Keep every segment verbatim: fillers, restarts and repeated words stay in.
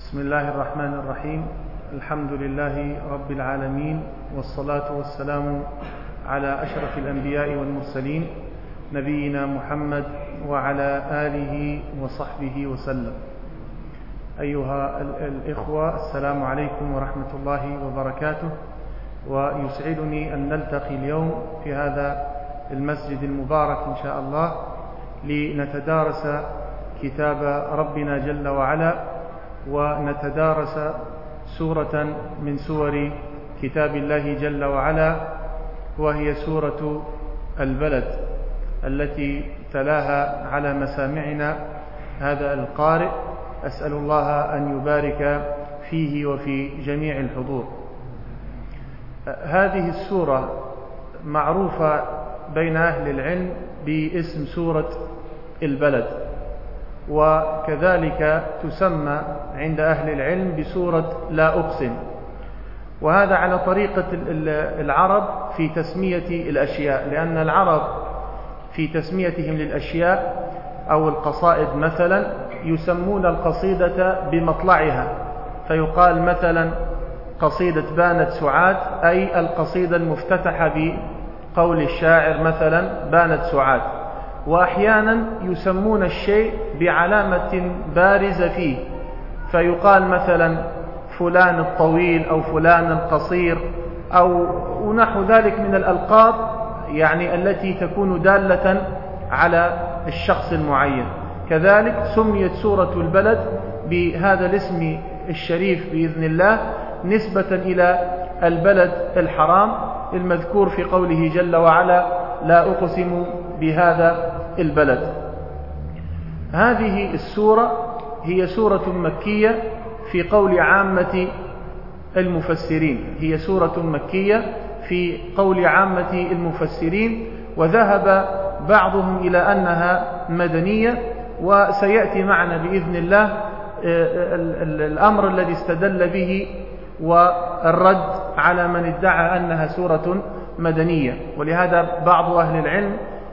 بسم الله الرحمن الرحيم. الحمد لله رب العالمين، والصلاة والسلام على أشرف الأنبياء والمرسلين نبينا محمد وعلى آله وصحبه وسلم. أيها الإخوة، السلام عليكم ورحمة الله وبركاته. ويسعدني أن نلتقي اليوم في هذا المسجد المبارك إن شاء الله لنتدارس كتاب ربنا جل وعلا، ونتدارس سورة من سور كتاب الله جل وعلا، وهي سورة البلد التي تلاها على مسامعنا هذا القارئ. أسأل الله أن يبارك فيه وفي جميع الحضور. هذه السورة معروفة بين أهل العلم باسم سورة البلد، وكذلك تسمى عند أهل العلم بسورة لا أقسم، وهذا على طريقة العرب في تسمية الأشياء، لأن العرب في تسميتهم للأشياء أو القصائد مثلا يسمون القصيدة بمطلعها، فيقال مثلا قصيدة بانت سعاد، أي القصيدة المفتتحة بقول الشاعر مثلا بانت سعاد. وأحيانا يسمون الشيء بعلامة بارزة فيه، فيقال مثلا فلان الطويل أو فلان القصير أو ونحو ذلك من الألقاب، يعني التي تكون دالة على الشخص المعين. كذلك سميت سورة البلد بهذا الاسم الشريف بإذن الله نسبة إلى البلد الحرام المذكور في قوله جل وعلا لا أقسم بهذا البلد. هذه السورة هي سورة مكية في قول عامة المفسرين، هي سورة مكية في قول عامة المفسرين، وذهب بعضهم إلى أنها مدنية، وسيأتي معنا بإذن الله الأمر الذي استدل به والرد على من ادعى أنها سورة مدنية. ولهذا بعض أهل العلم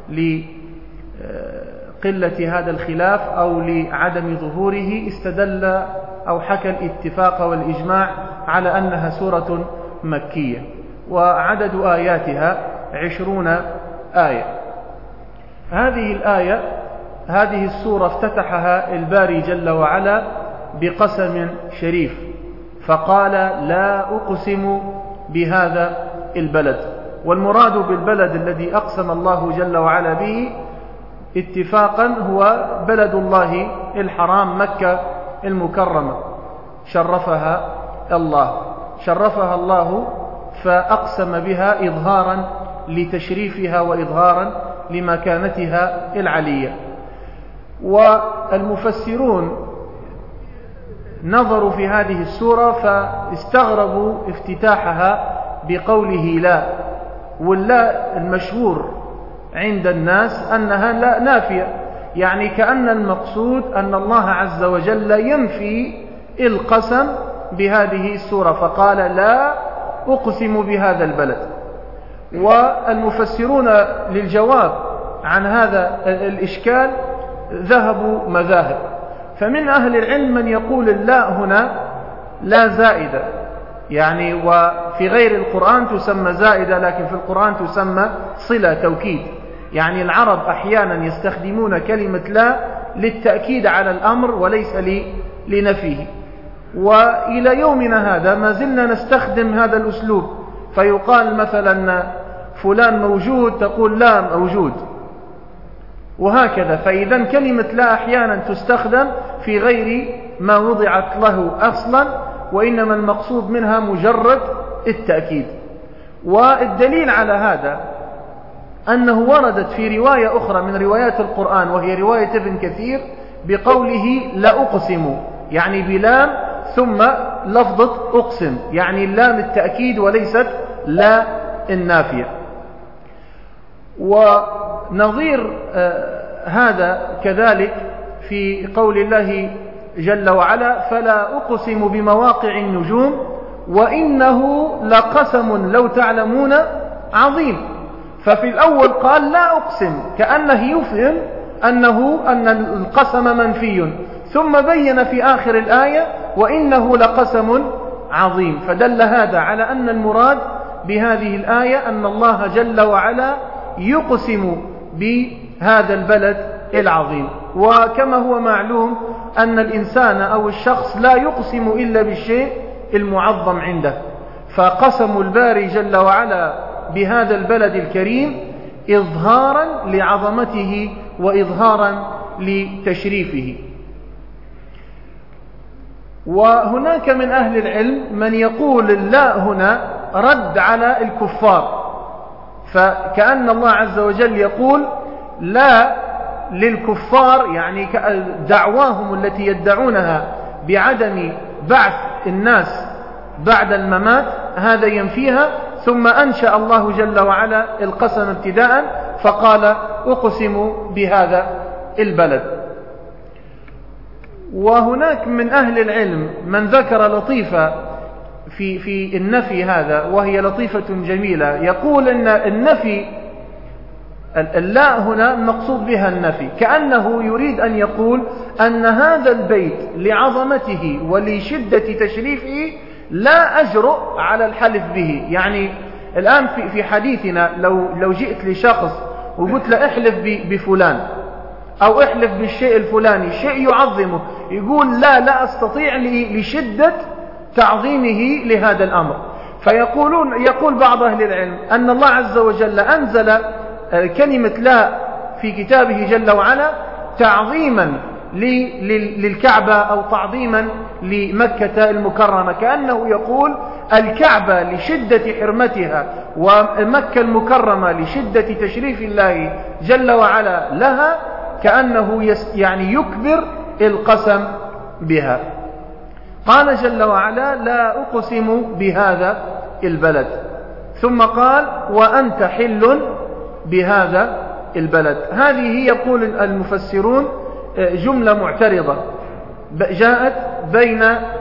لقلة هذا الخلاف أو لعدم ظهوره استدل أو حكى الاتفاق والإجماع على أنها سورة مكية، وعدد آياتها عشرون آية. هذه الآية هذه السورة افتتحها الباري جل وعلا بقسم شريف، فقال لا أقسم بهذا البلد. والمراد بالبلد الذي أقسم الله جل وعلا به اتفاقا هو بلد الله الحرام مكة المكرمة، شرفها الله شرفها الله فأقسم بها إظهارا لتشريفها وإظهارا لمكانتها العلية. والمفسرون نظروا في هذه السورة فاستغربوا افتتاحها بقوله لا، واللا المشهور عند الناس أنها لا نافية، يعني كأن المقصود أن الله عز وجل ينفي القسم بهذه السورة، فقال لا أقسم بهذا البلد. والمفسرون للجواب عن هذا الإشكال ذهبوا مذاهب، فمن أهل العلم من يقول اللا هنا لا زائدة، يعني وفي غير القرآن تسمى زائدة، لكن في القرآن تسمى صلة توكيد، يعني العرب أحيانا يستخدمون كلمة لا للتأكيد على الأمر وليس لنفيه. وإلى يومنا هذا ما زلنا نستخدم هذا الأسلوب، فيقال مثلا فلان موجود تقول لا موجود، وهكذا. فإذا كلمة لا أحيانا تستخدم في غير ما وضعت له أصلا، وإنما المقصود منها مجرد التأكيد. والدليل على هذا أنه وردت في رواية أخرى من روايات القرآن، وهي رواية ابن كثير بقوله لا أقسم، يعني بلام ثم لفظة أقسم، يعني اللام التأكيد وليست لا النافية. ونظير آه هذا كذلك في قول الله جل وعلا فلا أقسم بمواقع النجوم وإنه لقسم لو تعلمون عظيم. ففي الأول قال لا أقسم كأنه يفهم أنه أن القسم منفي، ثم بين في آخر الآية وإنه لقسم عظيم. فدل هذا على أن المراد بهذه الآية أن الله جل وعلا يقسم بهذا البلد العظيم. وكما هو معلوم أن الإنسان أو الشخص لا يقسم إلا بالشيء المعظم عنده، فقسم الباري جل وعلا بهذا البلد الكريم إظهارا لعظمته وإظهارا لتشريفه. وهناك من أهل العلم من يقول لا هنا رد على الكفار، فكأن الله عز وجل يقول لا للكفار، يعني دعواهم التي يدعونها بعدم بعث الناس بعد الممات هذا ينفيها، ثم أنشأ الله جل وعلا القسم ابتداء فقال أقسم بهذا البلد. وهناك من أهل العلم من ذكر لطيفة في في النفي هذا، وهي لطيفة جميلة، يقول أن النفي اللا هنا المقصود بها النفي، كأنه يريد أن يقول أن هذا البيت لعظمته ولشدة تشريفه لا أجرؤ على الحلف به. يعني الآن في في حديثنا لو لو جئت لشخص وقلت له احلف بفلان أو احلف بالشيء الفلاني، شيء يعظمه، يقول لا لا أستطيع لشدة تعظيمه لهذا الأمر. فيقولون يقول بعض أهل العلم أن الله عز وجل أنزل كلمة لا في كتابه جل وعلا تعظيما للكعبة أو تعظيما لمكة المكرمة، كأنه يقول الكعبة لشدة حرمتها ومكة المكرمة لشدة تشريف الله جل وعلا لها، كأنه يعني يكبر القسم بها. قال جل وعلا لا أقسم بهذا البلد، ثم قال وأنت حل بهذا البلد. هذه يقول المفسرون جملة معترضة جاءت بين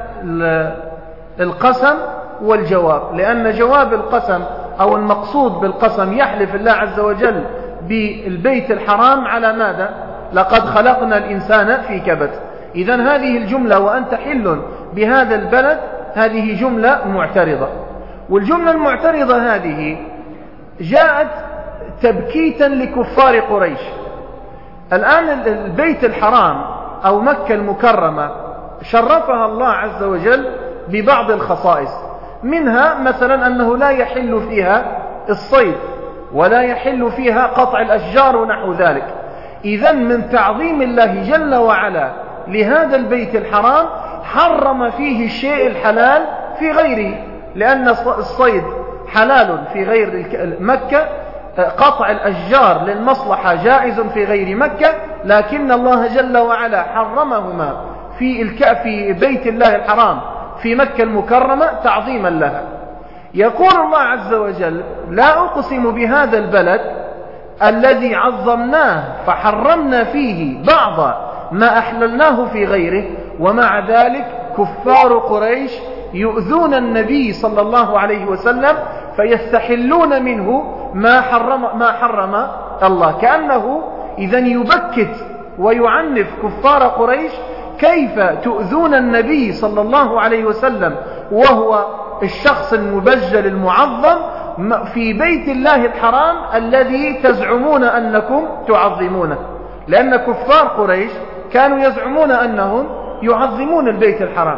القسم والجواب، لأن جواب القسم أو المقصود بالقسم يحلف الله عز وجل بالبيت الحرام على ماذا؟ لقد خلقنا الإنسان في كبد. إذن هذه الجملة وأنت حل بهذا البلد هذه جملة معترضة، والجملة المعترضة هذه جاءت تبكيتا لكفار قريش. الآن البيت الحرام أو مكة المكرمة شرفها الله عز وجل ببعض الخصائص، منها مثلا أنه لا يحل فيها الصيد ولا يحل فيها قطع الأشجار ونحو ذلك. إذن من تعظيم الله جل وعلا لهذا البيت الحرام حرم فيه الشيء الحلال في غيره، لأن الصيد حلال في غير مكة، قطع الأشجار للمصلحة جائز في غير مكة، لكن الله جل وعلا حرمهما في في بيت الله الحرام في مكة المكرمة تعظيما لها. يقول الله عز وجل لا أقسم بهذا البلد الذي عظمناه فحرمنا فيه بعض ما أحللناه في غيره، ومع ذلك كفار قريش يؤذون النبي صلى الله عليه وسلم فيستحلون منه ما حرم, ما حرم الله، كأنه إذن يبكت ويعنف كفار قريش كيف تؤذون النبي صلى الله عليه وسلم وهو الشخص المبجل المعظم في بيت الله الحرام الذي تزعمون أنكم تعظمونه. لأن كفار قريش كانوا يزعمون أنهم يعظمون البيت الحرام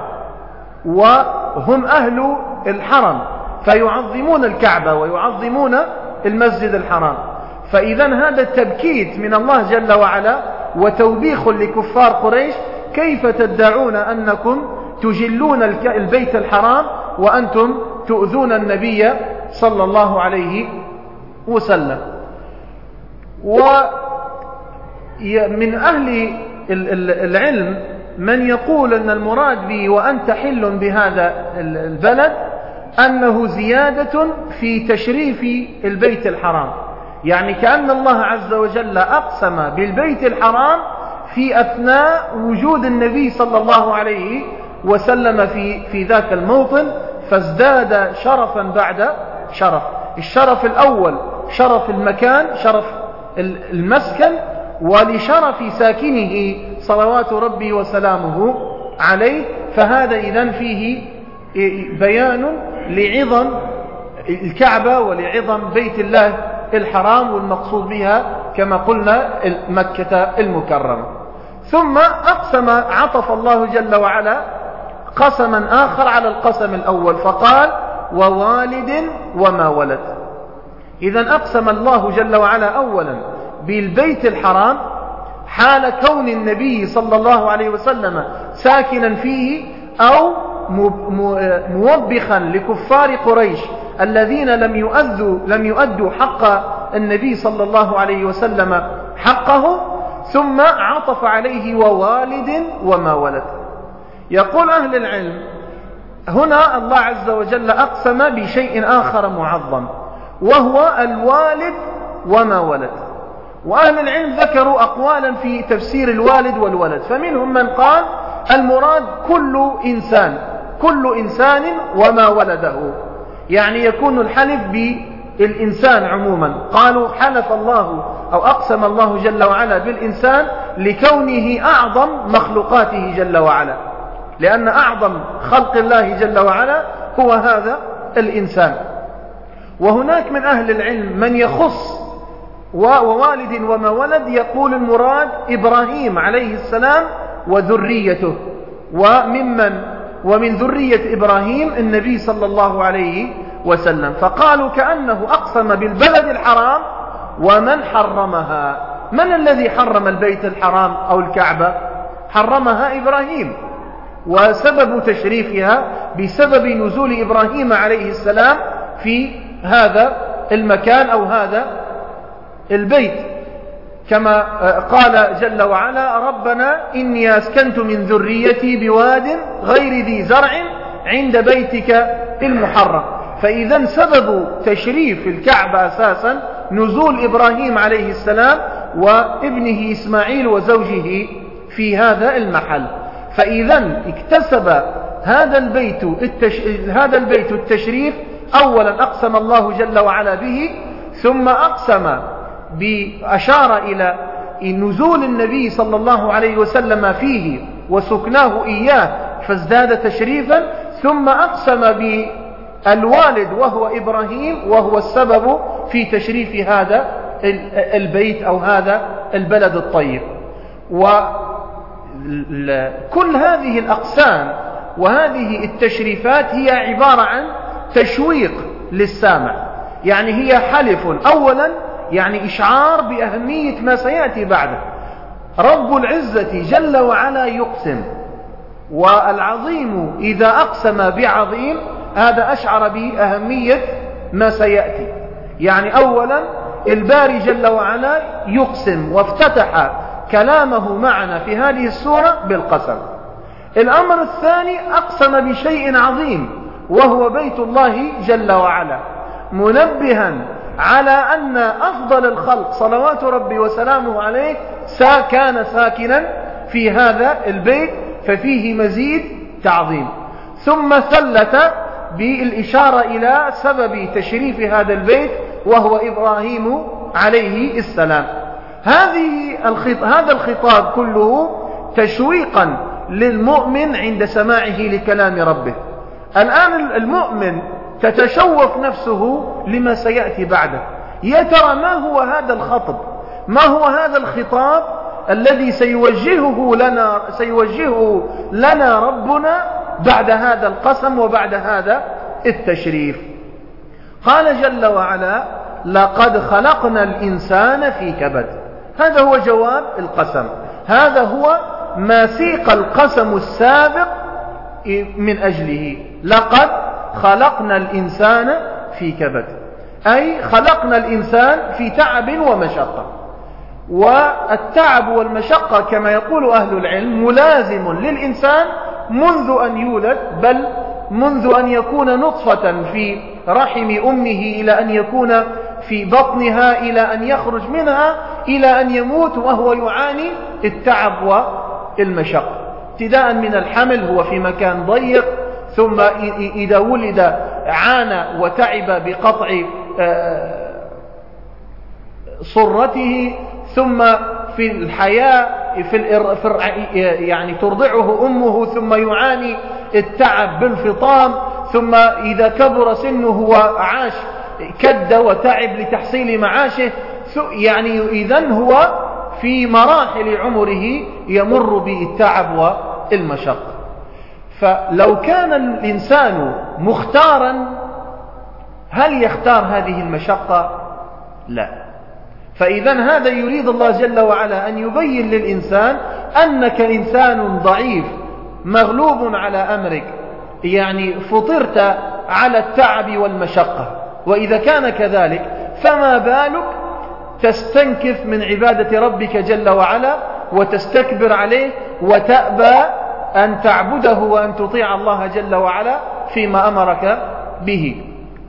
وهم أهل الحرم، فيعظمون الكعبة ويعظمون المسجد الحرام. فإذا هذا التبكيت من الله جل وعلا وتوبيخ لكفار قريش، كيف تدعون أنكم تجلون البيت الحرام وأنتم تؤذون النبي صلى الله عليه وسلم. ومن أهل العلم من يقول أن المراد به وأنت حل بهذا البلد أنه زيادة في تشريف البيت الحرام، يعني كأن الله عز وجل أقسم بالبيت الحرام في أثناء وجود النبي صلى الله عليه وسلم في في ذاك الموطن، فازداد شرفا بعد شرف. الشرف الأول شرف المكان، شرف المسكن، ولشرف ساكنه صلوات ربي وسلامه عليه، فهذا إذن فيه بيان لعظم الكعبة ولعظم بيت الله الحرام، والمقصود بها كما قلنا مكة المكرمة. ثم أقسم، عطف الله جل وعلا قسما آخر على القسم الأول فقال ووالد وما ولد. إذن أقسم الله جل وعلا أولا بالبيت الحرام حال كون النبي صلى الله عليه وسلم ساكنا فيه، أو موبخا لكفار قريش الذين لم يؤدوا, لم يؤدوا حق النبي صلى الله عليه وسلم حقه. ثم عطف عليه ووالد وما ولد. يقول أهل العلم هنا الله عز وجل أقسم بشيء آخر معظم، وهو الوالد وما ولد. وأهل العلم ذكروا أقوالا في تفسير الوالد والولد، فمنهم من قال المراد كل إنسان، كل إنسان وما ولده، يعني يكون الحلف بالإنسان عموما. قالوا حلف الله أو أقسم الله جل وعلا بالإنسان لكونه أعظم مخلوقاته جل وعلا، لأن أعظم خلق الله جل وعلا هو هذا الإنسان. وهناك من أهل العلم من يخص ووالد وما ولد، يقول المراد إبراهيم عليه السلام وذريته، وممن ومن ذرية إبراهيم النبي صلى الله عليه وسلم. فقالوا كأنه أقسم بالبلد الحرام ومن حرمها. من الذي حرم البيت الحرام أو الكعبة؟ حرمها إبراهيم، وسبب تشريفها بسبب نزول إبراهيم عليه السلام في هذا المكان أو هذا البيت، كما قال جل وعلا ربنا إني أسكنت من ذريتي بواد غير ذي زرع عند بيتك المحرم. فإذا سبب تشريف الكعبة أساسا نزول إبراهيم عليه السلام وابنه إسماعيل وزوجه في هذا المحل. فإذا اكتسب هذا البيت التش... هذا البيت التشريف. أولا أقسم الله جل وعلا به، ثم أقسم بأشار إلى نزول النبي صلى الله عليه وسلم فيه وسكناه إياه فازداد تشريفا، ثم أقسم بالوالد وهو إبراهيم وهو السبب في تشريف هذا البيت أو هذا البلد الطيب. وكل هذه الأقسام وهذه التشريفات هي عبارة عن تشويق للسامع، يعني هي حلف أولا، يعني إشعار بأهمية ما سيأتي بعده. رب العزة جل وعلا يقسم، والعظيم إذا أقسم بعظيم هذا أشعر بأهمية ما سيأتي. يعني أولا الباري جل وعلا يقسم، وافتتح كلامه معنا في هذه السورة بالقسم. الأمر الثاني أقسم بشيء عظيم وهو بيت الله جل وعلا، منبها على أن أفضل الخلق صلوات ربي وسلامه عليه كان ساكنا في هذا البيت، ففيه مزيد تعظيم. ثم ثلث بالإشارة إلى سبب تشريف هذا البيت وهو إبراهيم عليه السلام. هذه الخط... هذا الخطاب كله تشويقا للمؤمن عند سماعه لكلام ربه. الآن المؤمن تتشوف نفسه لما سيأتي بعده. يا ترى ما هو هذا الخطب، ما هو هذا الخطاب الذي سيوجهه لنا سيوجهه لنا ربنا بعد هذا القسم وبعد هذا التشريف. قال جل وعلا لقد خلقنا الإنسان في كبد. هذا هو جواب القسم، هذا هو ما سيق القسم السابق من أجله. لقد خلقنا الإنسان في كبد، أي خلقنا الإنسان في تعب ومشقة. والتعب والمشقة كما يقول أهل العلم ملازم للإنسان منذ أن يولد، بل منذ أن يكون نطفة في رحم أمه إلى أن يكون في بطنها إلى أن يخرج منها إلى أن يموت وهو يعاني التعب والمشقة. ابتداء من الحمل هو في مكان ضيق، ثم إذا ولد عانى وتعب بقطع صرته، ثم في الحياة في يعني ترضعه أمه ثم يعاني التعب بالفطام، ثم إذا كبر سنه وعاش كد وتعب لتحصيل معاشه، يعني إذن هو في مراحل عمره يمر بالتعب والمشقة. فلو كان الإنسان مختارا هل يختار هذه المشقة؟ لا. فإذن هذا يريد الله جل وعلا أن يبين للإنسان أنك إنسان ضعيف مغلوب على أمرك، يعني فطرت على التعب والمشقة، وإذا كان كذلك فما بالك تستنكف من عبادة ربك جل وعلا وتستكبر عليه وتأبى أن تعبده وأن تطيع الله جل وعلا فيما أمرك به.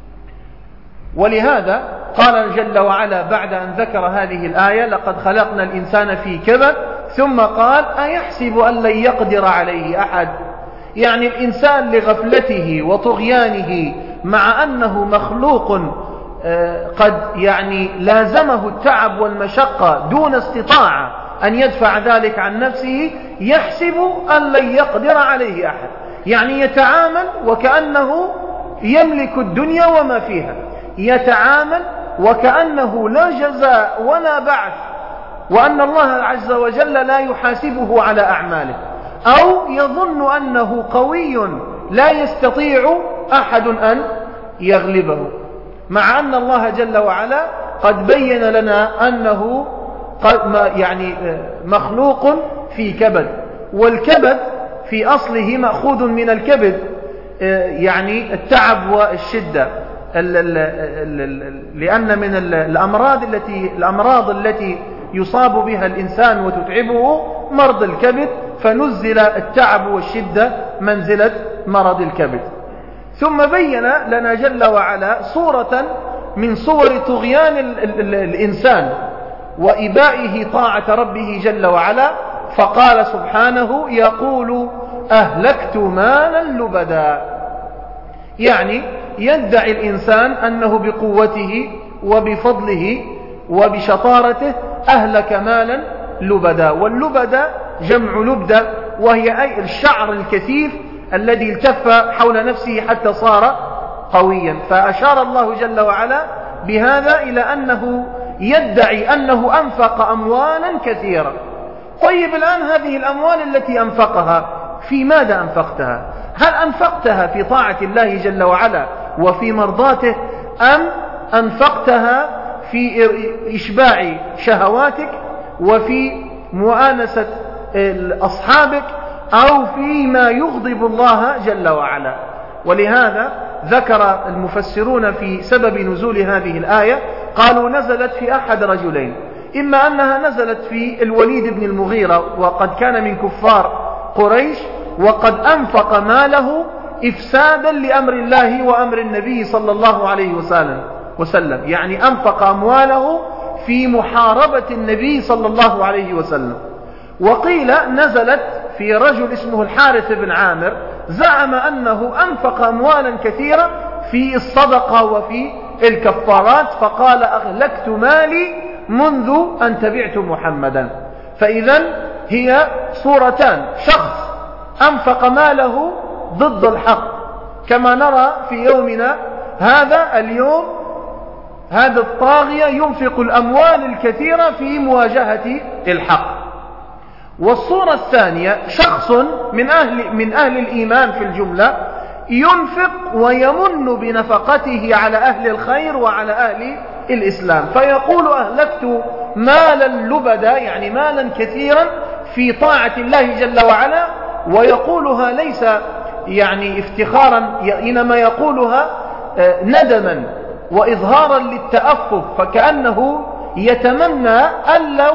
ولهذا قال جل وعلا بعد أن ذكر هذه الآية: لقد خلقنا الإنسان في كبد، ثم قال: أيحسب أن لن يقدر عليه أحد. يعني الإنسان لغفلته وطغيانه مع أنه مخلوق قد يعني لازمه التعب والمشقة دون استطاعة أن يدفع ذلك عن نفسه، يحسب أن لن يقدر عليه أحد، يعني يتعامل وكأنه يملك الدنيا وما فيها، يتعامل وكأنه لا جزاء ولا بعث، وأن الله عز وجل لا يحاسبه على أعماله، أو يظن أنه قوي لا يستطيع أحد أن يغلبه، مع أن الله جل وعلا قد بين لنا أنه يعني مخلوق في كبد، والكبد في أصله مأخوذ من الكبد، يعني التعب والشدة، لأن من الأمراض التي الأمراض التي يصاب بها الإنسان وتتعبه مرض الكبد، فنزل التعب والشدة منزلة مرض الكبد. ثم بين لنا جل وعلا صورة من صور طغيان الإنسان وإبائه طاعة ربه جل وعلا، فقال سبحانه: يقول أهلكت مالا لبدا. يعني يدعي الإنسان أنه بقوته وبفضله وبشطارته أهلك مالا لبدا، واللبدا جمع لبدة، وهي أي الشعر الكثيف الذي التف حول نفسه حتى صار قويا. فأشار الله جل وعلا بهذا إلى أنه يدعي أنه أنفق أموالا كثيرة. طيب الآن هذه الأموال التي أنفقها في ماذا أنفقتها؟ هل أنفقتها في طاعة الله جل وعلا وفي مرضاته، أم أنفقتها في إشباع شهواتك وفي مؤانسة أصحابك أو فيما يغضب الله جل وعلا؟ ولهذا ذكر المفسرون في سبب نزول هذه الآية، قالوا نزلت في أحد رجلين، إما أنها نزلت في الوليد بن المغيرة وقد كان من كفار قريش وقد أنفق ماله إفسادا لأمر الله وأمر النبي صلى الله عليه وسلم، يعني أنفق أمواله في محاربة النبي صلى الله عليه وسلم. وقيل نزلت في رجل اسمه الحارث بن عامر، زعم أنه أنفق أموالا كثيرة في الصدقة وفي الكفارات، فقال أهلكت مالي منذ أن تبعت محمدا. فإذا هي صورتان: شخص أنفق ماله ضد الحق، كما نرى في يومنا هذا اليوم، هذا الطاغية ينفق الأموال الكثيرة في مواجهة الحق. والصورة الثانية: شخص من أهل, من أهل الإيمان في الجملة ينفق ويمن بنفقته على أهل الخير وعلى أهل الإسلام، فيقول أهلكت مالا لبدا، يعني مالا كثيرا في طاعة الله جل وعلا، ويقولها ليس يعني افتخارا، إنما يقولها ندما وإظهارا للتأفف، فكأنه يتمنى أن لو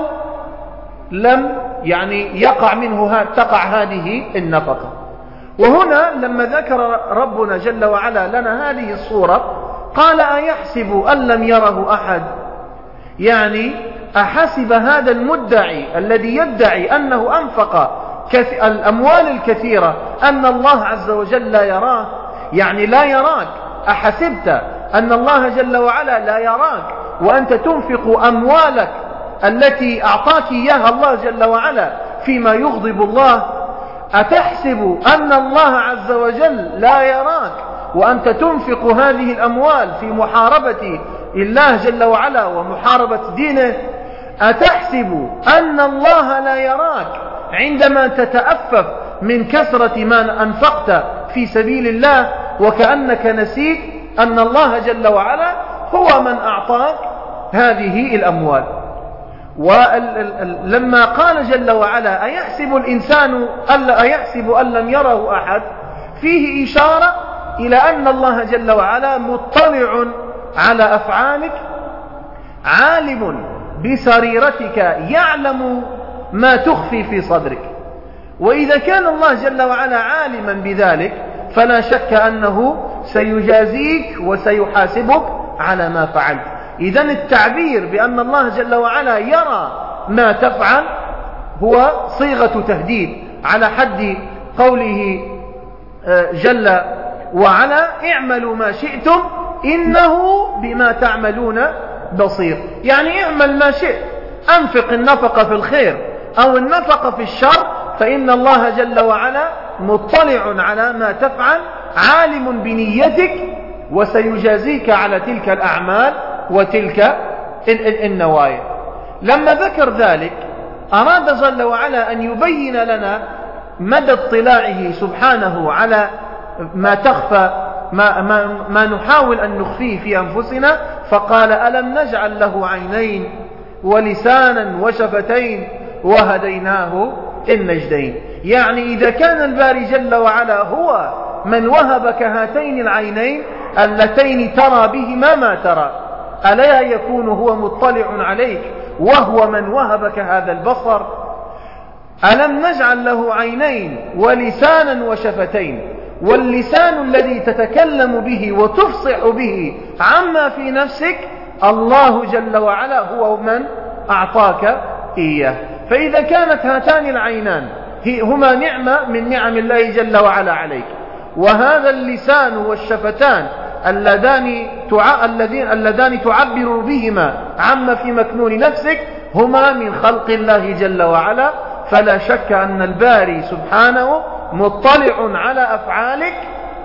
لم يعني يقع منه تقع هذه النفقة. وهنا لما ذكر ربنا جل وعلا لنا هذه الصورة قال: أيحسب أن لم يره أحد، يعني أحسب هذا المدعي الذي يدعي أنه أنفق الأموال الكثيرة أن الله عز وجل لا يراه؟ يعني لا يراك. أحسبت أن الله جل وعلا لا يراك وأنت تنفق أموالك التي أعطاك إياها الله جل وعلا فيما يغضب الله؟ أتحسب أن الله عز وجل لا يراك وأنت تنفق هذه الأموال في محاربة الله جل وعلا ومحاربة دينه؟ أتحسب أن الله لا يراك عندما تتأفف من كثرة ما أنفقت في سبيل الله، وكأنك نسيت أن الله جل وعلا هو من أعطاك هذه الأموال؟ ولما قال جل وعلا أيحسب الإنسان ألا أيحسب أن لم يره أحد، فيه إشارة إلى أن الله جل وعلا مطلع على أفعالك، عالم بسريرتك، يعلم ما تخفي في صدرك. وإذا كان الله جل وعلا عالما بذلك فلا شك أنه سيجازيك وسيحاسبك على ما فعلت. إذن التعبير بأن الله جل وعلا يرى ما تفعل هو صيغة تهديد، على حد قوله جل وعلا اعملوا ما شئتم إنه بما تعملون بصير. يعني اعمل ما شئت، أنفق النفقة في الخير أو النفقة في الشر، فإن الله جل وعلا مطلع على ما تفعل، عالم بنيتك، وسيجازيك على تلك الأعمال وتلك النوايا. لما ذكر ذلك أراد جل وعلا أن يبين لنا مدى اطلاعه سبحانه على ما تخفى ما, ما, ما نحاول أن نخفيه في أنفسنا، فقال ألم نجعل له عينين ولسانا وشفتين وهديناه النجدين. يعني إذا كان الباري جل وعلا هو من وهبك هاتين العينين اللتين ترى بهما ما ترى، ألا يكون هو مطلع عليك وهو من وهبك هذا البصر؟ ألم نجعل له عينين ولسانا وشفتين، واللسان الذي تتكلم به وتفصح به عما في نفسك الله جل وعلا هو من أعطاك إياه. فإذا كانت هاتان العينان هما نعمة من نعم الله جل وعلا عليك، وهذا اللسان والشفتان اللذان اللذان تعبر بهما عما في مكنون نفسك هما من خلق الله جل وعلا، فلا شك أن الباري سبحانه مطلع على أفعالك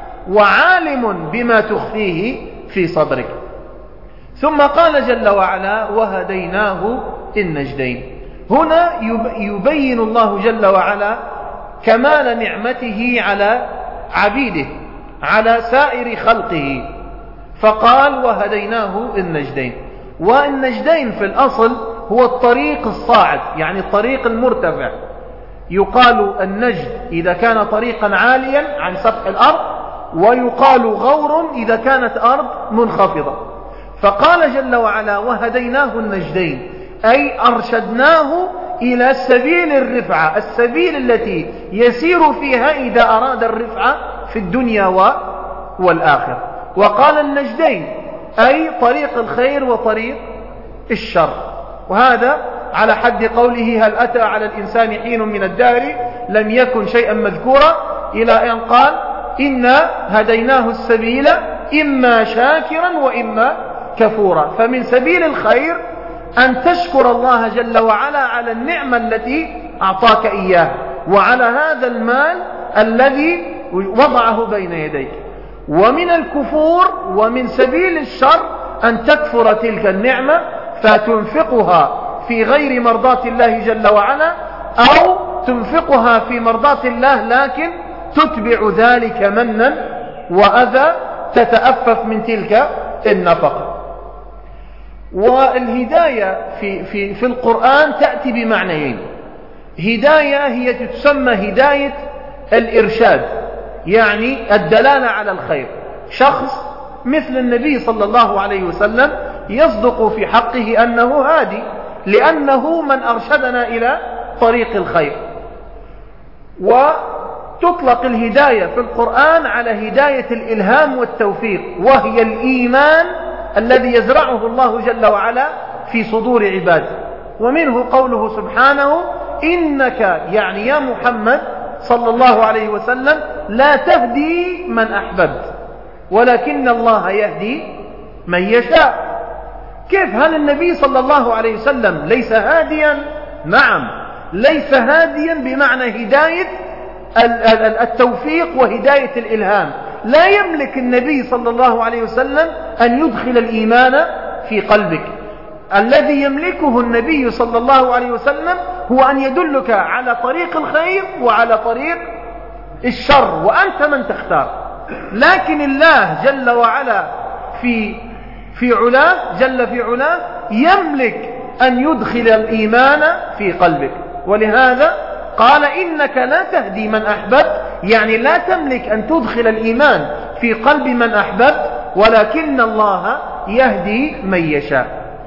وعالم بما تخفيه في صدرك. ثم قال جل وعلا وهديناه النجدين. هنا يبين الله جل وعلا كمال نعمته على عبيده، على سائر خلقه، فقال وهديناه النجدين. والنجدين في الأصل هو الطريق الصاعد، يعني الطريق المرتفع. يقال النجد إذا كان طريقا عاليا عن سطح الأرض، ويقال غور إذا كانت أرض منخفضة. فقال جل وعلا وهديناه النجدين، أي أرشدناه إلى سبيل الرفعة، السبيل التي يسير فيها إذا أراد الرفعة في الدنيا والآخرة. وقال النجدين أي طريق الخير وطريق الشر. وهذا على حد قوله هل أتى على الإنسان حين من الدهر لم يكن شيئا مذكورا، إلى أن قال إنا هديناه السبيل إما شاكرا وإما كفورا. فمن سبيل الخير أن تشكر الله جل وعلا على النعمة التي أعطاك إياه، وعلى هذا المال الذي وضعه بين يديك. ومن الكفور ومن سبيل الشر أن تكفر تلك النعمة فتنفقها في غير مرضاة الله جل وعلا، أو تنفقها في مرضاة الله لكن تتبع ذلك منا وأذى، تتأفف من تلك النفقة. والهداية في, في, في القرآن تأتي بمعنيين. هداية هي تسمى هداية الإرشاد، يعني الدلالة على الخير. شخص مثل النبي صلى الله عليه وسلم يصدق في حقه أنه هادي، لأنه من أرشدنا إلى طريق الخير. وتطلق الهداية في القرآن على هداية الإلهام والتوفيق، وهي الإيمان الذي يزرعه الله جل وعلا في صدور عباده. ومنه قوله سبحانه إنك يعني يا محمد صلى الله عليه وسلم لا تهدي من أحببت ولكن الله يهدي من يشاء. كيف؟ هل النبي صلى الله عليه وسلم ليس هاديا؟ نعم، ليس هاديا بمعنى هداية التوفيق وهداية الإلهام. لا يملك النبي صلى الله عليه وسلم أن يدخل الإيمان في قلبك. الذي يملكه النبي صلى الله عليه وسلم هو أن يدلك على طريق الخير وعلى طريق الشر، وأنت من تختار. لكن الله جل وعلا في في علاه جل في علاه يملك أن يدخل الإيمان في قلبك. ولهذا قال إنك لا تهدي من أحببت، يعني لا تملك أن تدخل الإيمان في قلب من أحببت، ولكن الله يهدي من يشاء.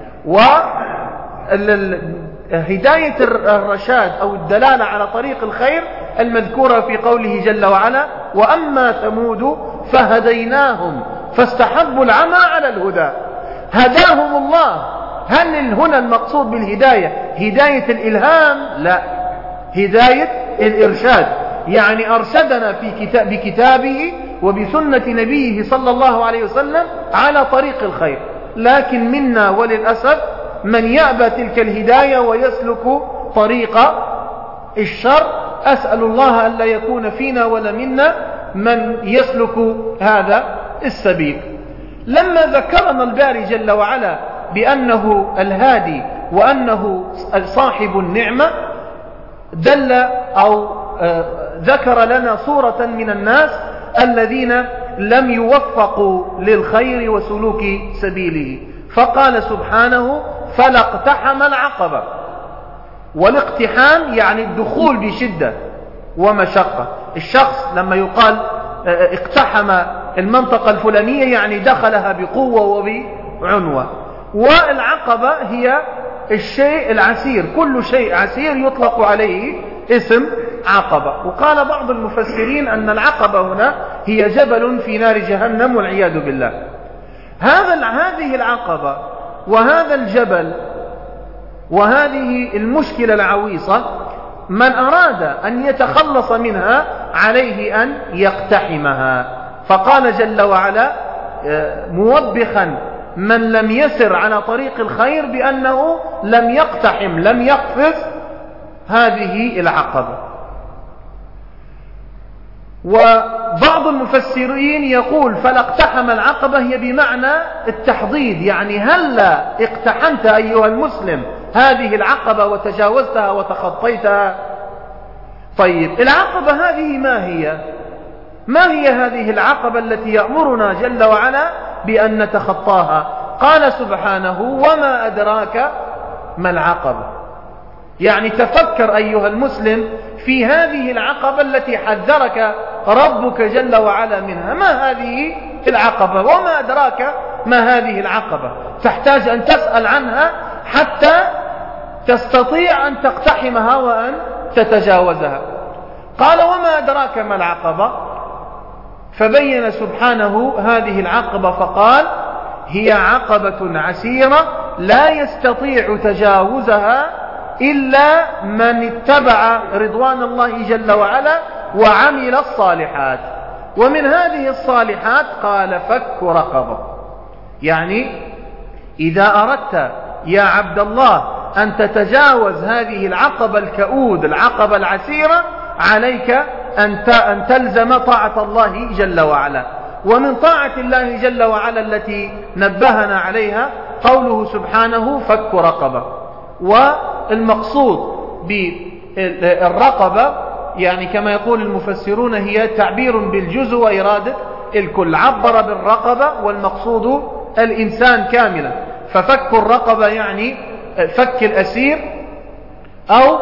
وهداية الرشاد أو الدلالة على طريق الخير المذكورة في قوله جل وعلا: وأما ثمود فهديناهم فاستحبوا العمى على الهدى. هداهم الله. هل هنا المقصود بالهداية هداية الإلهام؟ لا، هداية الإرشاد، يعني أرشدنا في كتاب بكتابه وبسنة نبيه صلى الله عليه وسلم على طريق الخير. لكن منا وللأسف من يأبى تلك الهداية ويسلك طريق الشر. أسأل الله أن لا يكون فينا ولا منا من يسلك هذا السبيل. لما ذكرنا الباري جل وعلا بأنه الهادي وأنه صاحب النعمة، دل أو ذكر لنا صورة من الناس الذين لم يوفقوا للخير وسلوك سبيله، فقال سبحانه: فلا اقتحم العقبة. والاقتحام يعني الدخول بشدة ومشقة. الشخص لما يقال اقتحم المنطقة الفلانية يعني دخلها بقوة وبعنوة. والعقبة هي الشيء العسير، كل شيء عسير يطلق عليه اسم عقبة. وقال بعض المفسرين أن العقبة هنا هي جبل في نار جهنم والعياذ بالله. هذا هذه العقبة وهذا الجبل وهذه المشكلة العويصة من أراد أن يتخلص منها عليه أن يقتحمها. فقال جل وعلا موبخا من لم يسر على طريق الخير بأنه لم يقتحم، لم يقفز هذه العقبة. وبعض المفسرين يقول فلا اقتحم العقبة هي بمعنى التحضيض، يعني هلا اقتحمت أيها المسلم هذه العقبة وتجاوزتها وتخطيتها. طيب العقبة هذه ما هي؟ ما هي هذه العقبة التي يأمرنا جل وعلا بأن نتخطاها؟ قال سبحانه: وما أدراك ما العقبة. يعني تفكر أيها المسلم في هذه العقبة التي حذرك ربك جل وعلا منها. ما هذه العقبة؟ وما أدراك ما هذه العقبة؟ تحتاج أن تسأل عنها حتى تستطيع أن تقتحمها وأن تتجاوزها. قال: وما أدراك ما العقبة؟ فبين سبحانه هذه العقبة فقال: هي عقبة عسيرة لا يستطيع تجاوزها إلا من اتبع رضوان الله جل وعلا وعمل الصالحات. ومن هذه الصالحات قال: فك رقبة. يعني إذا أردت يا عبد الله أن تتجاوز هذه العقبة الكؤود، العقبة العسيرة، عليك أن تلزم طاعة الله جل وعلا. ومن طاعة الله جل وعلا التي نبهنا عليها قوله سبحانه: فك رقبة. والمقصود بالرقبة يعني كما يقول المفسرون هي تعبير بالجزء وإرادة الكل. عبر بالرقبة والمقصود الإنسان كاملا. ففك الرقبة يعني فك الأسير، أو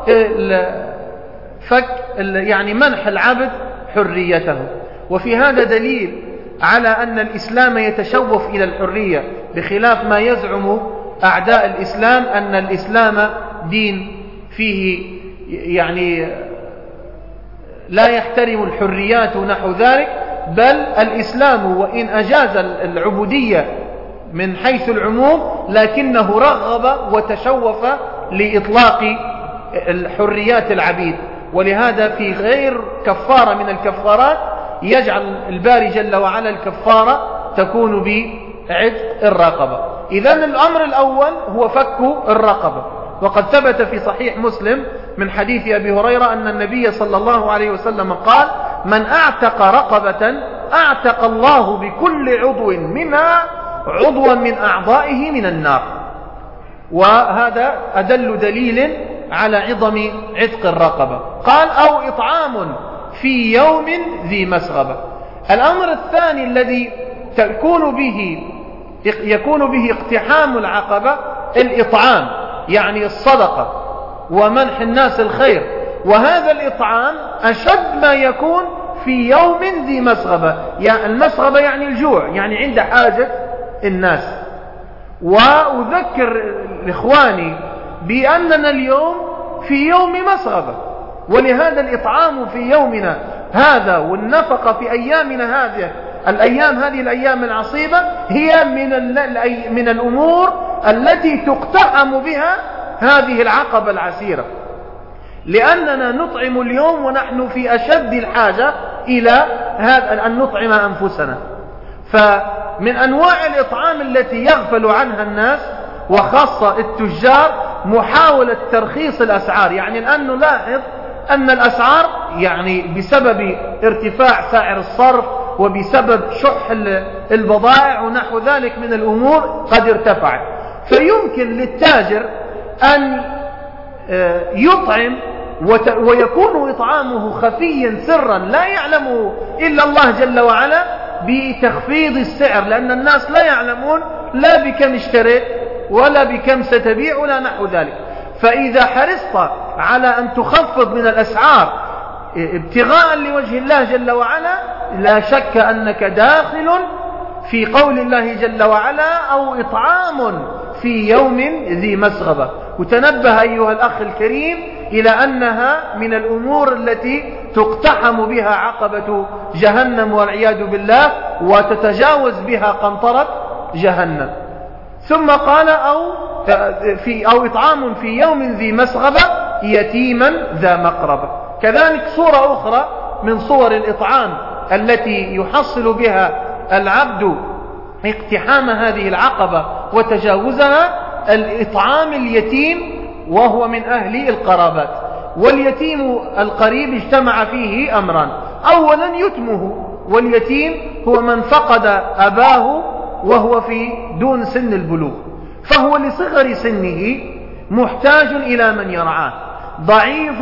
فك يعني منح العبد حريته. وفي هذا دليل على أن الإسلام يتشوف إلى الحرية، بخلاف ما يزعم أعداء الإسلام أن الإسلام دين فيه يعني لا يحترم الحريات ونحو ذلك. بل الإسلام وإن أجاز العبودية من حيث العموم لكنه رغب وتشوف لإطلاق الحريات العبيد. ولهذا في غير كفارة من الكفارات يجعل الباري جل وعلا الكفارة تكون بعتق الرقبة. إذن الأمر الأول هو فك الرقبة، وقد ثبت في صحيح مسلم من حديث أبي هريرة أن النبي صلى الله عليه وسلم قال: من أعتق رقبة أعتق الله بكل عضو منها عضوا من أعضائه من النار. وهذا أدل دليل على عظم عتق الرقبة. قال: أو إطعام في يوم ذي مسغبة. الأمر الثاني الذي تكون به يكون به اقتحام العقبة الإطعام، يعني الصدقة ومنح الناس الخير، وهذا الإطعام أشد ما يكون في يوم ذي مسغبة. يعني المسغبة يعني الجوع، يعني عند حاجة الناس. وأذكر إخواني بأننا اليوم في يوم مسغبة، ولهذا الإطعام في يومنا هذا والنفقة في أيامنا هذه الأيام هذه الأيام العصيبة هي من من الأمور التي تقتحم بها هذه العقبة العسيرة، لأننا نطعم اليوم ونحن في أشد الحاجة إلى هذا أن نطعم أنفسنا. فمن أنواع الإطعام التي يغفل عنها الناس وخاصة التجار محاولة ترخيص الأسعار. يعني الآن نلاحظ أن الأسعار يعني بسبب ارتفاع سعر الصرف وبسبب شح البضائع ونحو ذلك من الأمور قد ارتفعت، فيمكن للتاجر أن يطعم ويكون إطعامه خفيا سرا لا يعلمه إلا الله جل وعلا بتخفيض السعر، لأن الناس لا يعلمون لا بكم اشتريت ولا بكم ستبيع ولا نحو ذلك. فإذا حرصت على أن تخفض من الأسعار ابتغاء لوجه الله جل وعلا لا شك أنك داخل في قول الله جل وعلا: أو إطعام في يوم ذي مسغبة. وتنبه أيها الأخ الكريم إلى أنها من الأمور التي تقتحم بها عقبة جهنم والعياذ بالله وتتجاوز بها قنطرة جهنم. ثم قال: أو, في أو إطعام في يوم ذي مسغبة يتيما ذا مقربة. كذلك صورة أخرى من صور الإطعام التي يحصل بها العبد اقتحام هذه العقبة وتجاوزها الإطعام اليتيم، وهو من أهل القرابات. واليتيم القريب اجتمع فيه أمران: أولا يتمه، واليتيم هو من فقد أباه وهو في دون سن البلوغ، فهو لصغر سنه محتاج إلى من يرعاه، ضعيف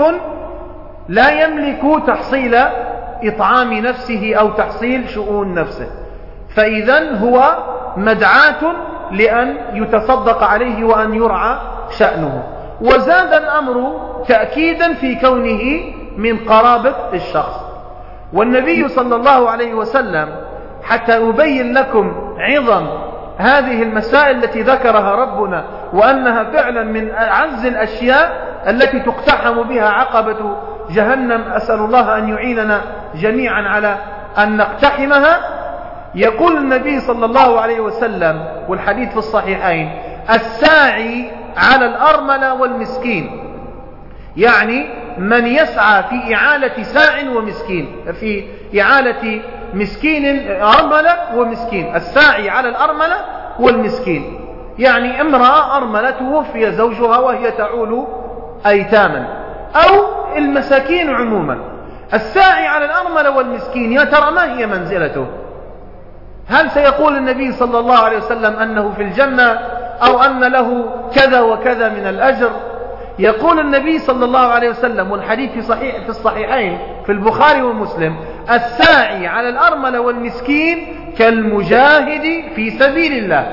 لا يملك تحصيل إطعام نفسه أو تحصيل شؤون نفسه، فإذن هو مدعاة لأن يتصدق عليه وأن يرعى شأنه. وزاد الأمر تأكيدا في كونه من قرابة الشخص. والنبي صلى الله عليه وسلم حتى يبين لكم عظم هذه المسائل التي ذكرها ربنا وأنها فعلا من أعز الأشياء التي تقتحم بها عقبة جهنم، أسأل الله أن يعيننا جميعا على أن نقتحمها. يقول النبي صلى الله عليه وسلم والحديث في الصحيحين: الساعي على الأرملة والمسكين، يعني من يسعى في إعالة ساع ومسكين، في إعالة مسكين أرملة ومسكين، الساعي على الأرملة والمسكين، يعني امرأة أرملة توفي زوجها وهي تعول أيتاما، أو المساكين عموما. الساعي على الأرملة والمسكين يا ترى ما هي منزلته؟ هل سيقول النبي صلى الله عليه وسلم أنه في الجنة أو أن له كذا وكذا من الأجر؟ يقول النبي صلى الله عليه وسلم والحديث في صحيح في الصحيحين في البخاري ومسلم: الساعي على الأرملة والمسكين كالمجاهد في سبيل الله.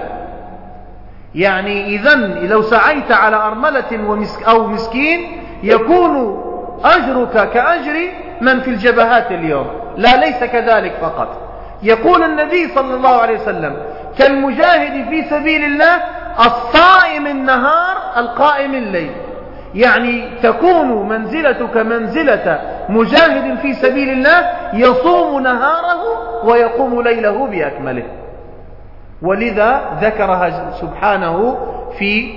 يعني إذن لو سعيت على أرملة أو مسكين يكون أجرك كأجر من في الجبهات اليوم. لا، ليس كذلك فقط. يقول النبي صلى الله عليه وسلم: كالمجاهد في سبيل الله الصائم النهار القائم الليل. يعني تكون منزلتك منزلة مجاهد في سبيل الله يصوم نهاره ويقوم ليله بأكمله. ولذا ذكرها سبحانه في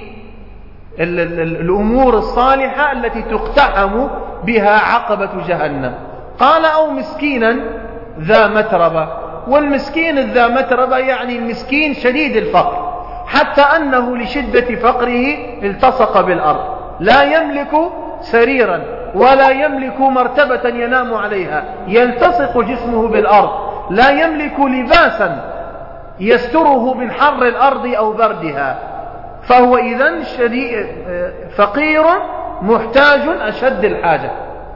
الأمور الصالحة التي تقتحم بها عقبة جهنم. قال: أو مسكينا ذا متربة. والمسكين ذا متربة يعني المسكين شديد الفقر، حتى أنه لشدة فقره التصق بالأرض، لا يملك سريرا ولا يملك مرتبة ينام عليها، يلتصق جسمه بالأرض، لا يملك لباسا يستره من حر الأرض أو بردها، فهو إذن فقير محتاج أشد الحاجة.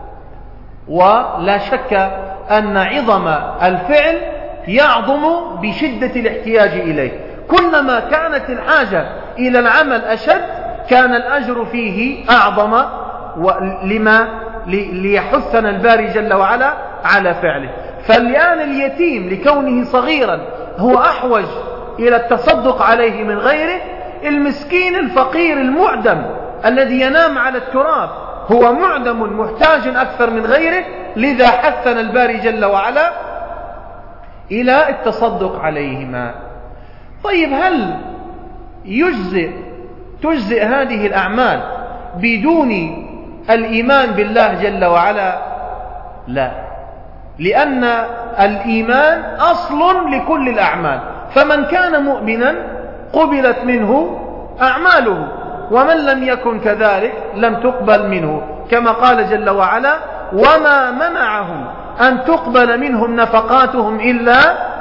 ولا شك أن عظم الفعل يعظم بشدة الاحتياج إليه، كلما كانت الحاجة إلى العمل أشد كان الأجر فيه أعظم، لما ليحثنا الباري جل وعلا على فعله. فالآن اليتيم لكونه صغيرا هو أحوج إلى التصدق عليه من غيره، المسكين الفقير المعدم الذي ينام على التراب هو معدم محتاج أكثر من غيره، لذا حثنا الباري جل وعلا إلى التصدق عليهما. طيب، هل يجزئ تجزئ هذه الأعمال بدون الإيمان بالله جل وعلا؟ لا، لأن الإيمان أصل لكل الأعمال، فمن كان مؤمنا قبلت منه أعماله، ومن لم يكن كذلك لم تقبل منه، كما قال جل وعلا: وما منعهم أن تقبل منهم نفقاتهم إلا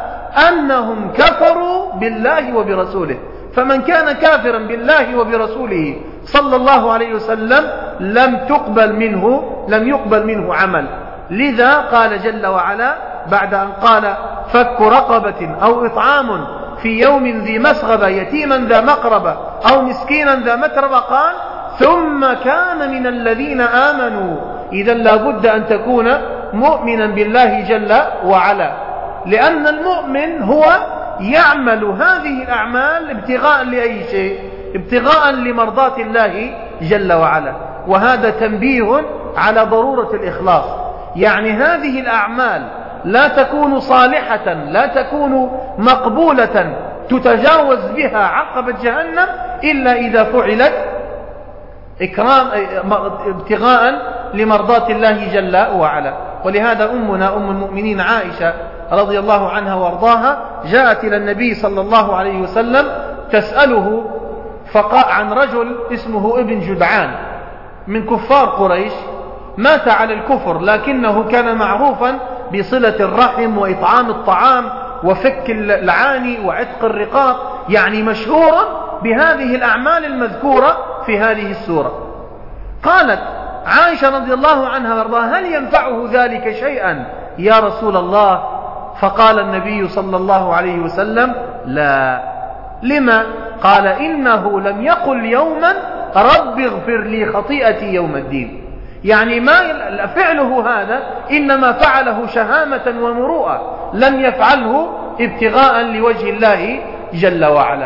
أنهم كفروا بالله وبرسوله. فمن كان كافرا بالله وبرسوله صلى الله عليه وسلم لم تقبل منه لم يقبل منه عمل. لذا قال جل وعلا بعد أن قال: فك رقبة أو إطعام في يوم ذي مسغبة يتيما ذا مقربة أو مسكينا ذا متربة، قال: ثم كان من الذين آمنوا. إذا لا بد أن تكون مؤمنا بالله جل وعلا، لأن المؤمن هو يعمل هذه الأعمال ابتغاء لأي شيء؟ ابتغاء لمرضاة الله جل وعلا. وهذا تنبيه على ضرورة الإخلاص، يعني هذه الأعمال لا تكون صالحة، لا تكون مقبولة تتجاوز بها عقبة جهنم إلا إذا فعلت إكرام ابتغاء لمرضاة الله جل وعلا. ولهذا أمنا أم المؤمنين عائشة رضي الله عنها وارضاها جاءت إلى النبي صلى الله عليه وسلم تسأله فقال عن رجل اسمه ابن جدعان من كفار قريش، مات على الكفر لكنه كان معروفا بصلة الرحم وإطعام الطعام وفك العاني وعتق الرقاب، يعني مشهورا بهذه الأعمال المذكورة في هذه السورة. قالت عائشة رضي الله عنها وارضاها: هل ينفعه ذلك شيئا يا رسول الله؟ فقال النبي صلى الله عليه وسلم: لا. لما؟ قال: إنه لم يقل يوما رب اغفر لي خطيئتي يوم الدين، يعني ما فعله هذا إنما فعله شهامة ومروءة، لم يفعله ابتغاء لوجه الله جل وعلا.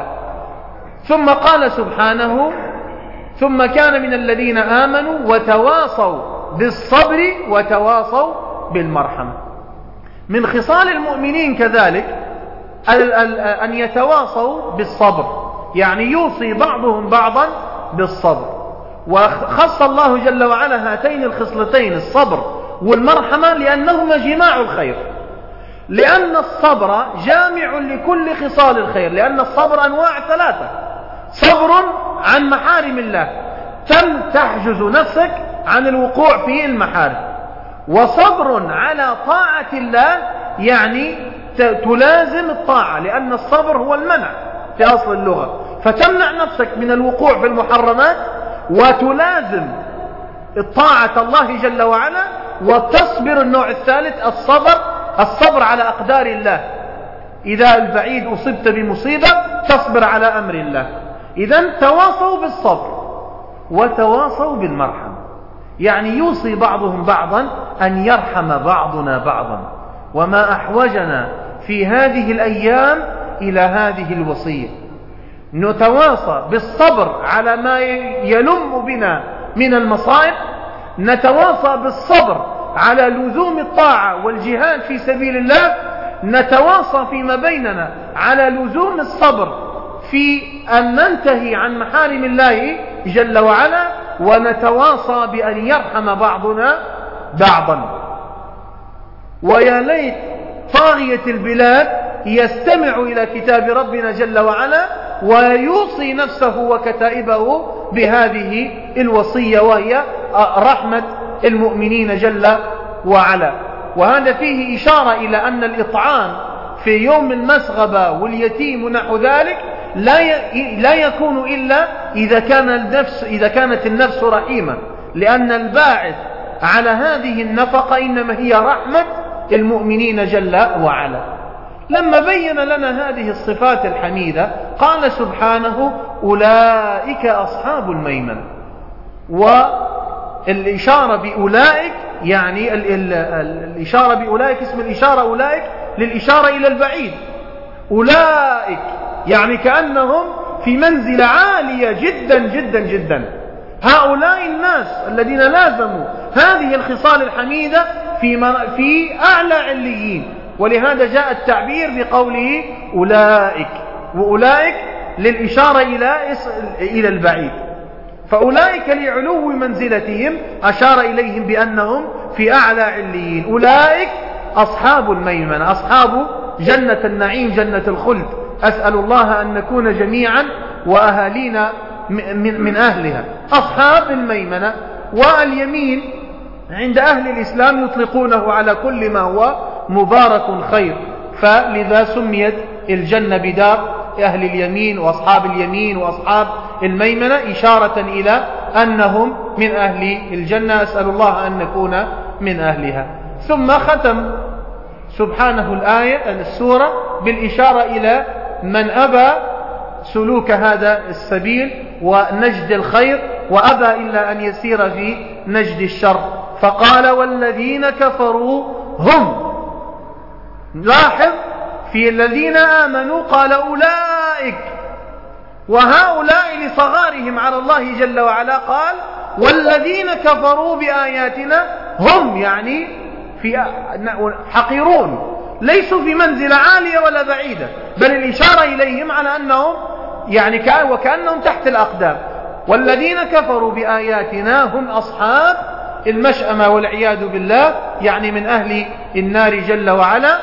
ثم قال سبحانه: ثم كان من الذين آمنوا وتواصوا بالصبر وتواصوا بالمرحمة. من خصال المؤمنين كذلك أن يتواصوا بالصبر، يعني يوصي بعضهم بعضا بالصبر. وخص الله جل وعلا هاتين الخصلتين الصبر والمرحمة لأنهما جماع الخير، لأن الصبر جامع لكل خصال الخير، لأن الصبر أنواع ثلاثة: صبر عن محارم الله تم تحجز نفسك عن الوقوع في المحارم، وصبر على طاعة الله يعني تلازم الطاعة، لأن الصبر هو المنع في أصل اللغة، فتمنع نفسك من الوقوع في المحرمات وتلازم الطاعة الله جل وعلا، وتصبر النوع الثالث الصبر الصبر على أقدار الله، إذا البعيد أصبت بمصيبة تصبر على أمر الله. إذن تواصوا بالصبر وتواصوا بالمرحمة، يعني يوصي بعضهم بعضا أن يرحم بعضنا بعضا، وما أحوجنا في هذه الأيام إلى هذه الوصية، نتواصى بالصبر على ما يلم بنا من المصائب، نتواصى بالصبر على لزوم الطاعة والجهاد في سبيل الله، نتواصى فيما بيننا على لزوم الصبر في أن ننتهي عن محارم الله جل وعلا، ونتواصى بأن يرحم بعضنا بعضا. ويا ليت طاغية البلاد يستمع إلى كتاب ربنا جل وعلا ويوصي نفسه وكتائبه بهذه الوصية، وهي رحمة المؤمنين جل وعلا. وهذا فيه إشارة إلى أن الإطعام في يوم المسغبة واليتيم ونحو ذلك لا لا يكون إلا إذا كان النفس إذا كانت النفس رحيمة، لأن الباعث على هذه النفقة إنما هي رحمة المؤمنين جل وعلا. لما بين لنا هذه الصفات الحميدة قال سبحانه: أولئك أصحاب الميمنة. والإشارة بأولئك يعني ال ال الإشارة بأولئك اسم الإشارة أولئك للإشارة إلى البعيد. أولئك يعني كأنهم في منزلة عالية جدا جدا جدا. هؤلاء الناس الذين لازموا هذه الخصال الحميدة في في أعلى عليين، ولهذا جاء التعبير بقوله أولئك، وأولئك للإشارة إلى إلى البعيد. فأولئك لعلو منزلتهم أشار إليهم بأنهم في أعلى عليين. أولئك أصحاب الميمنة، أصحاب جنة النعيم جنة الخلد. أسأل الله أن نكون جميعا وأهالينا من, من أهلها. أصحاب الميمنة واليمين عند أهل الإسلام يطلقونه على كل ما هو مبارك خير، فلذا سميت الجنة بدار أهل اليمين وأصحاب اليمين وأصحاب الميمنة، إشارة إلى أنهم من أهل الجنة. أسأل الله أن نكون من أهلها. ثم ختم سبحانه الآية السورة بالإشارة إلى من أبى سلوك هذا السبيل ونجد الخير، وأبى إلا أن يسير في نجد الشر، فقال: والذين كفروا هم. لاحظ في الذين آمنوا قال أولئك، وهؤلاء لصغارهم على الله جل وعلا قال: والذين كفروا بآياتنا هم، يعني في حقيرون، ليسوا في منزلة عالية ولا بعيدة، بل الإشارة إليهم على أنهم يعني كأن وكأنهم تحت الأقدام. والذين كفروا بآياتنا هم أصحاب المشأمة والعياذ بالله، يعني من أهل النار جل وعلا.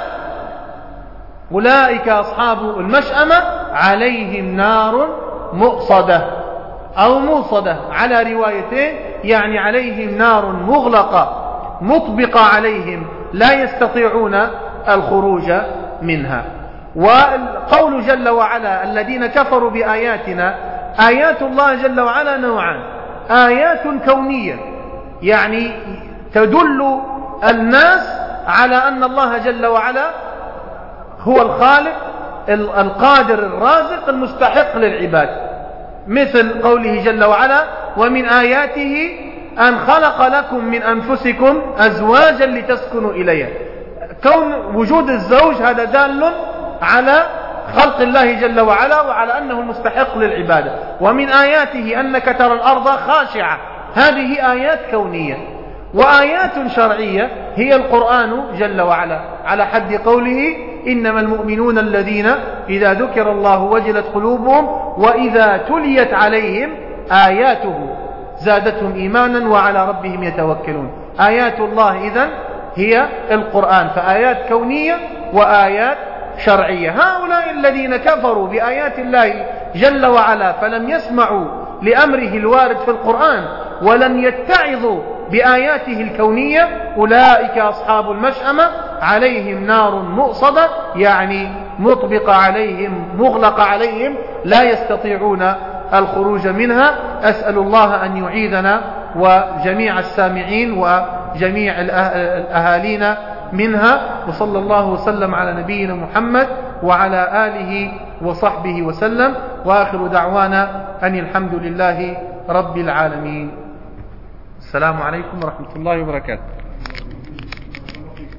أولئك أصحاب المشأمة عليهم نار مؤصدة أو موصدة على روايتين، يعني عليهم نار مغلقة مطبقة عليهم لا يستطيعون الخروج منها. والقول جل وعلا: الذين كفروا بآياتنا، آيات الله جل وعلا نوعان: آيات كونية يعني تدل الناس على أن الله جل وعلا هو الخالق القادر الرازق المستحق للعباد، مثل قوله جل وعلا: ومن آياته أن خلق لكم من أنفسكم أزواجا لتسكنوا إليها. كون وجود الزوج هذا دال على خلق الله جل وعلا وعلى أنه المستحق للعبادة. ومن آياته أنك ترى الأرض خاشعة، هذه آيات كونية. وآيات شرعية هي القرآن جل وعلا، على حد قوله: إنما المؤمنون الذين إذا ذكر الله وجلت قلوبهم وإذا تليت عليهم آياته زادتهم إيمانا وعلى ربهم يتوكلون. آيات الله إذن هي القرآن، فآيات كونية وآيات شرعية. هؤلاء الذين كفروا بآيات الله جل وعلا فلم يسمعوا لأمره الوارد في القرآن ولم يتعظوا بآياته الكونية، أولئك أصحاب المشأمة عليهم نار مؤصدة، يعني مطبقة عليهم مغلقة عليهم لا يستطيعون الخروج منها. أسأل الله أن يعيذنا وجميع السامعين وجميع الأهالين منها. وصلى الله وسلم على نبينا محمد وعلى آله وصحبه وسلم، وآخر دعوانا أن الحمد لله رب العالمين. السلام عليكم ورحمة الله وبركاته.